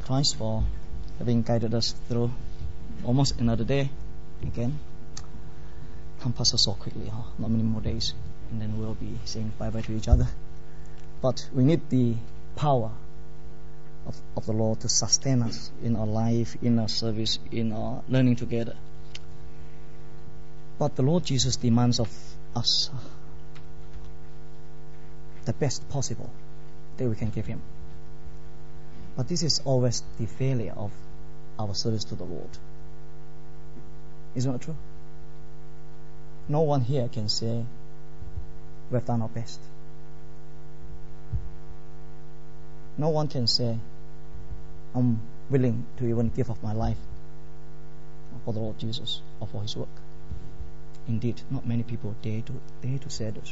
Christ for having guided us through almost another day again. Time passes so quickly, huh? Not many more days, and then we'll be saying bye-bye to each other. But we need the power of the Lord to sustain us in our life, in our service, in our learning together. But the Lord Jesus demands of us the best possible that we can give Him. But this is always the failure of our service to the Lord. Isn't it true? No one here can say we have done our best. No one can say I'm willing to even give up my life for the Lord Jesus or for His work. Indeed, not many people dare to say this.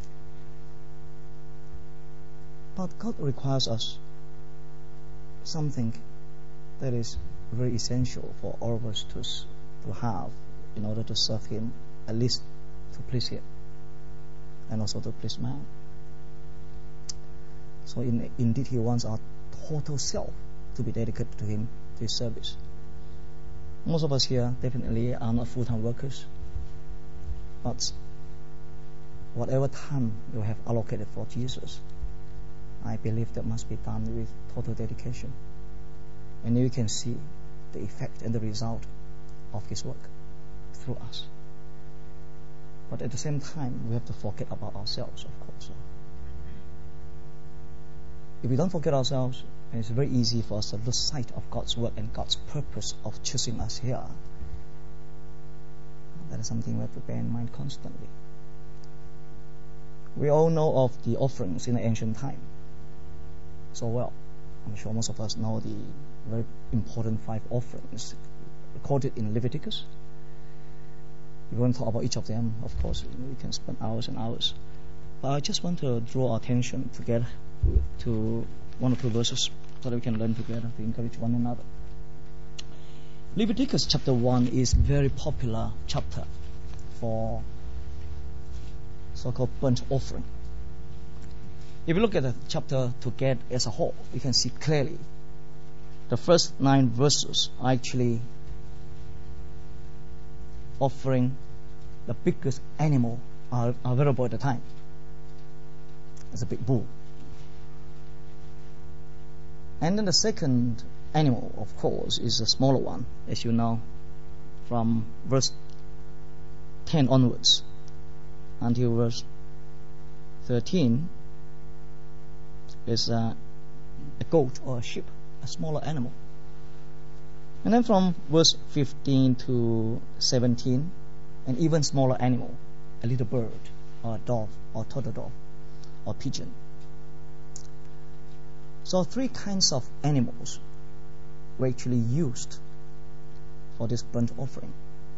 But God requires us something that is very essential for all of us to have in order to serve Him, at least to please Him and also to please man. So indeed He wants our total self to be dedicated to Him, to His service. Most of us here definitely are not full-time workers, but whatever time you have allocated for Jesus, I believe that must be done with total dedication. And you can see the effect and the result of His work through us. But at the same time, we have to forget about ourselves, of course. If we don't forget ourselves, it's very easy for us to lose sight of God's work and God's purpose of choosing us here. That is something we have to bear in mind constantly. We all know of the offerings in the ancient time so well. I'm sure most of us know the very important 5 offerings recorded in Leviticus. If you want to talk about each of them, of course, we can spend hours and hours. But I just want to draw our attention together to 1 or 2 verses so that we can learn together to encourage one another. Leviticus chapter 1 is a very popular chapter for so-called burnt offering. If you look at the chapter together as a whole, you can see clearly the first 9 verses are actually offering the biggest animal available at the time. It's a big bull. And then the second animal, of course, is a smaller one, as you know, from verse 10 onwards until verse 13 is a goat or a sheep, a smaller animal. And then from verse 15 to 17, an even smaller animal, a little bird, or a dove, or turtle dove, or pigeon. So 3 kinds of animals were actually used for this burnt offering.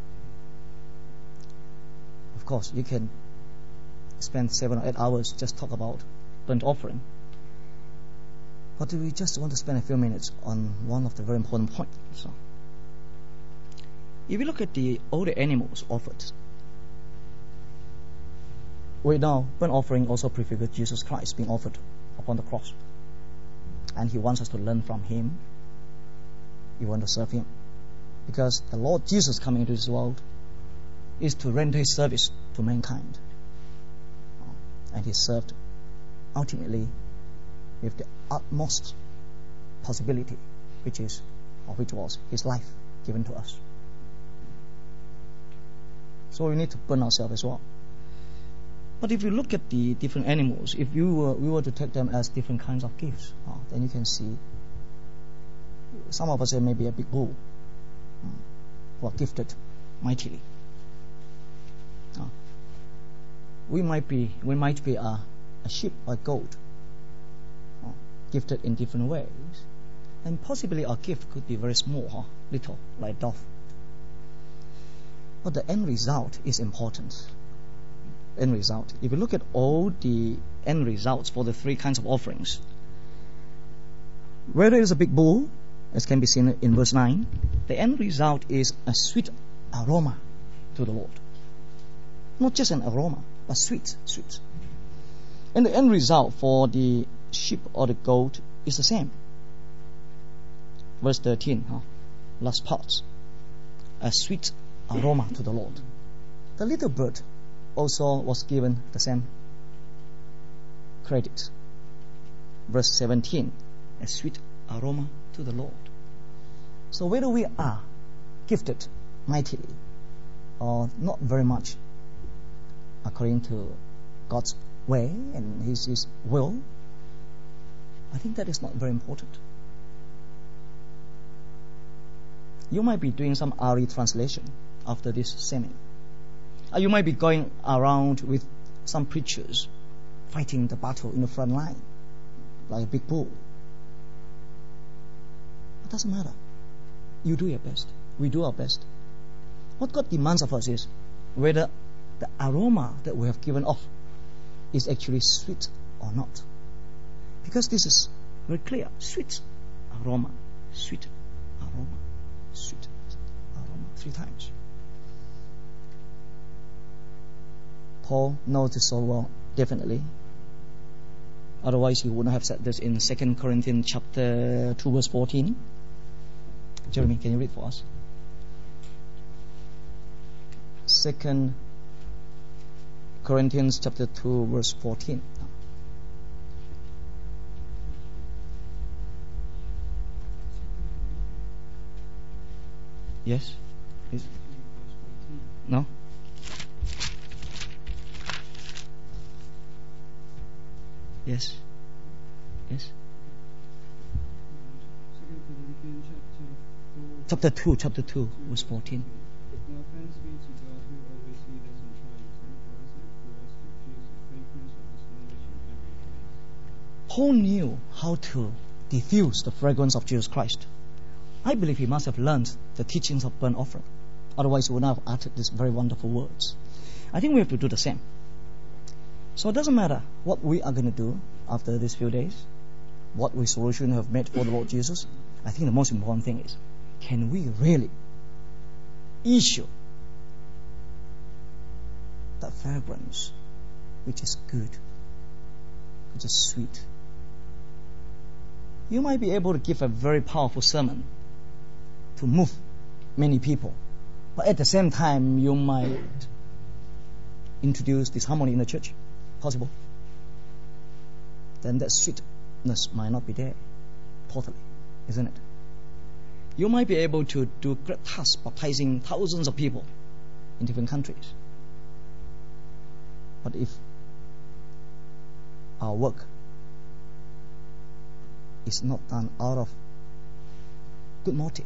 Of course, you can spend 7 or 8 hours just talk about burnt offering. But we just want to spend a few minutes on one of the very important points. So, if you look at all the animals offered, we know burnt offering also prefigures Jesus Christ being offered upon the cross. And He wants us to learn from Him. We want to serve Him. Because the Lord Jesus coming into this world is to render His service to mankind. And He served ultimately with the utmost possibility, which was His life given to us. So we need to burn ourselves as well. But if you look at the different animals, if we were to take them as different kinds of gifts, then you can see some of us say maybe a big bull who are gifted mightily. We might be a sheep or a goat, gifted in different ways, and possibly our gift could be very small, little, like dove. But the end result is important. End result. If you look at all the end results for the 3 kinds of offerings, whether it's a big bull, as can be seen in verse 9, the end result is a sweet aroma to the Lord. Not just an aroma, but sweet. And the end result for the sheep or the goat is the same. verse 13, last part, a sweet aroma to the Lord. The little bird also was given the same credit. Verse 17, a sweet aroma to the Lord. So whether we are gifted mightily or not very much according to God's way and His will, I think that is not very important. You might be doing some RE translation after this sermon. You might be going around with some preachers fighting the battle in the front line like a big bull. It doesn't matter. You do your best. We do our best. What God demands of us is whether the aroma that we have given off is actually sweet or not. Because this is very clear. Sweet aroma, sweet aroma, sweet aroma. 3 times. Paul knows this so well, definitely. Otherwise he wouldn't have said this in 2 Corinthians chapter 2 verse 14. Jeremy, can you read for us? 2 Corinthians chapter 2 verse 14. Yes? No? Yes? Yes? Chapter 2, verse 14. Now thanks be to God who always leads us in triumph and for us and for us to diffuse the fragrance of His knowledge in every place. Paul knew how to diffuse the fragrance of Jesus Christ. I believe he must have learned the teachings of burnt offering. Otherwise he would not have uttered these very wonderful words. I think we have to do the same. So it doesn't matter what we are going to do after these few days, what resolution we have made for the Lord Jesus. I think the most important thing is, can we really issue that fragrance which is good, which is sweet? You might be able to give a very powerful sermon to move many people, but at the same time you might introduce disharmony in the church. Possible. Then that sweetness might not be there totally, isn't it? You might be able to do great tasks, baptizing thousands of people in different countries. But if our work is not done out of good motive,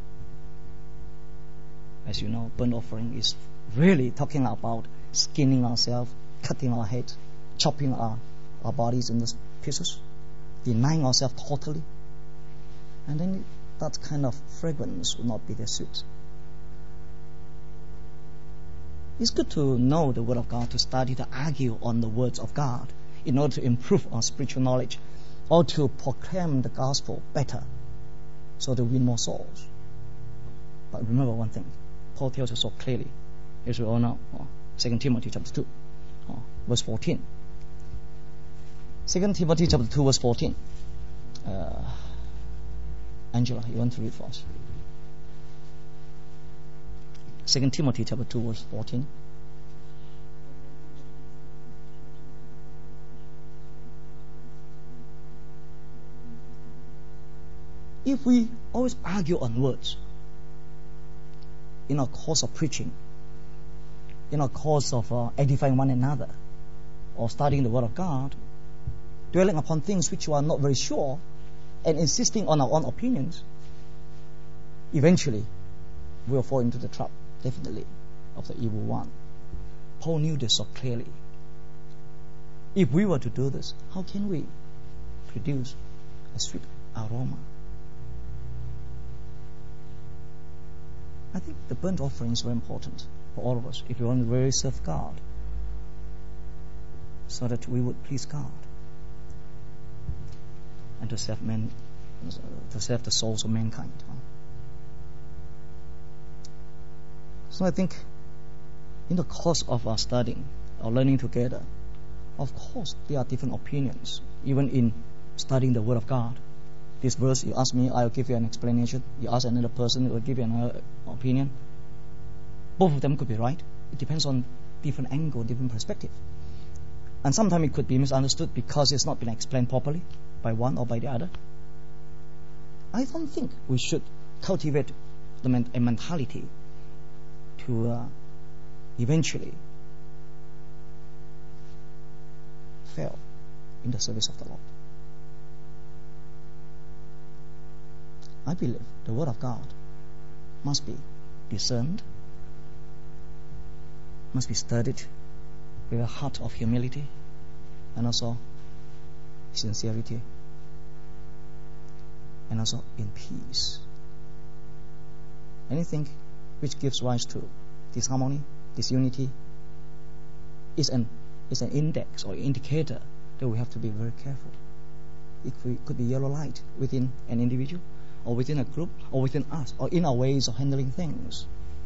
as you know, burnt offering is really talking about skinning ourselves, cutting our head, chopping our bodies into pieces, denying ourselves totally. And then that kind of fragrance will not be there sweet. It's good to know the Word of God, to study, to argue on the words of God in order to improve our spiritual knowledge or to proclaim the gospel better so to win more souls. But remember one thing, Paul tells us so clearly, as we all know, 2 Timothy chapter 2, verse 14. 2 Timothy chapter 2 verse 14. Angela, you want to read for us? 2 Timothy chapter 2 verse 14. If we always argue on words in our course of preaching, in our course of edifying one another, or studying the Word of God, dwelling upon things which you are not very sure, and insisting on our own opinions, eventually we will fall into the trap, definitely, of the evil one. Paul knew this so clearly. If we were to do this, how can we produce a sweet aroma? I think the burnt offering is very important for all of us if we want to really serve God, so that we would please God and to serve men, to serve the souls of mankind. So I think in the course of our studying, our learning together, of course there are different opinions, even in studying the Word of God. this verse, you ask me, I'll give you an explanation. You ask another person, it will give you another opinion. Both of them could be right. It depends on different angle, different perspective. And sometimes it could be misunderstood because it's not been explained properly by one or by the other. I don't think we should cultivate a mentality to eventually fail in the service of the Lord. I believe the Word of God must be discerned, must be studied with a heart of humility and also sincerity and also in peace. Anything which gives rise to disharmony, disunity is an index or indicator that we have to be very careful. It could be yellow light within an individual or within a group or within us or in our ways of handling things.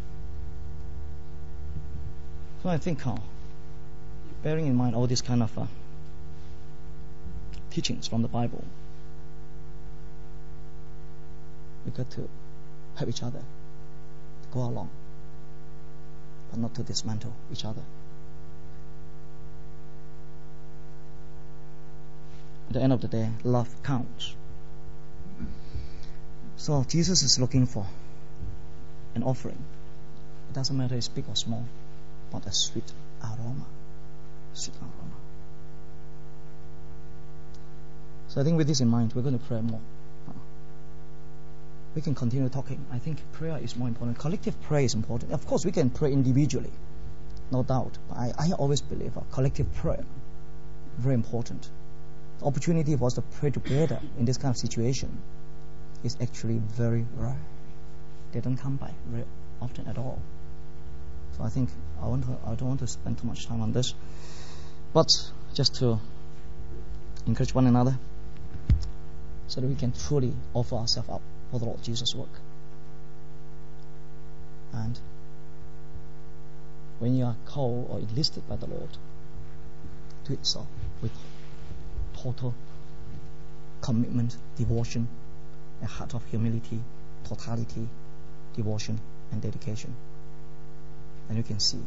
So I think bearing in mind all these kind of teachings from the Bible, we got to help each other to go along, but not to dismantle each other. At the end of the day, love counts. So Jesus is looking for an offering. It doesn't matter if it's big or small, but a sweet aroma. Sweet aroma. So I think with this in mind, we're going to pray more. We can continue talking. I think prayer is more important. Collective prayer is important. Of course, we can pray individually, no doubt. But I always believe collective prayer very important. The opportunity for us to pray together in this kind of situation is actually very rare. They don't come by very often at all. So I think I don't want to spend too much time on this, but just to encourage one another so that we can truly offer ourselves up for the Lord Jesus' work. And when you are called or enlisted by the Lord, do it so with total commitment, devotion, a heart of humility, totality, devotion, and dedication. And you can see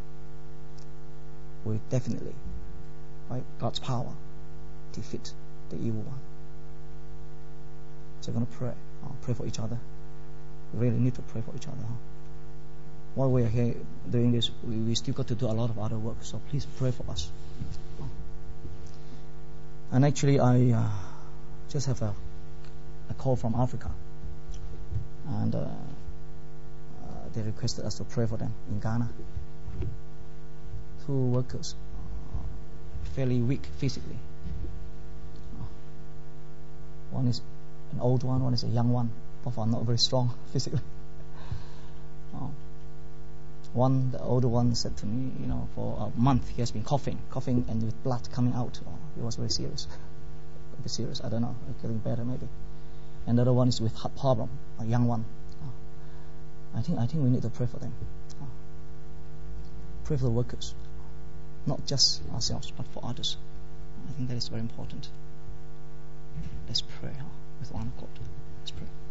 we definitely, by God's power, defeat the evil one. So we're going to pray. Pray for each other. We really need to pray for each other. While we are here doing this, we still got to do a lot of other work. So please pray for us. And actually, I just have a call from Africa, and they requested us to pray for them in Ghana. 2 workers, fairly weak physically. One is an old one is a young one. Both are not very strong physically. The older one said to me, for a month he has been coughing and with blood coming out. It was very serious. A bit serious, I don't know, getting better maybe. And the other one is with heart problem, a young one. I think we need to pray for them. Pray for the workers, not just ourselves, but for others. I think that is very important. Let's pray with one accord. Let's pray.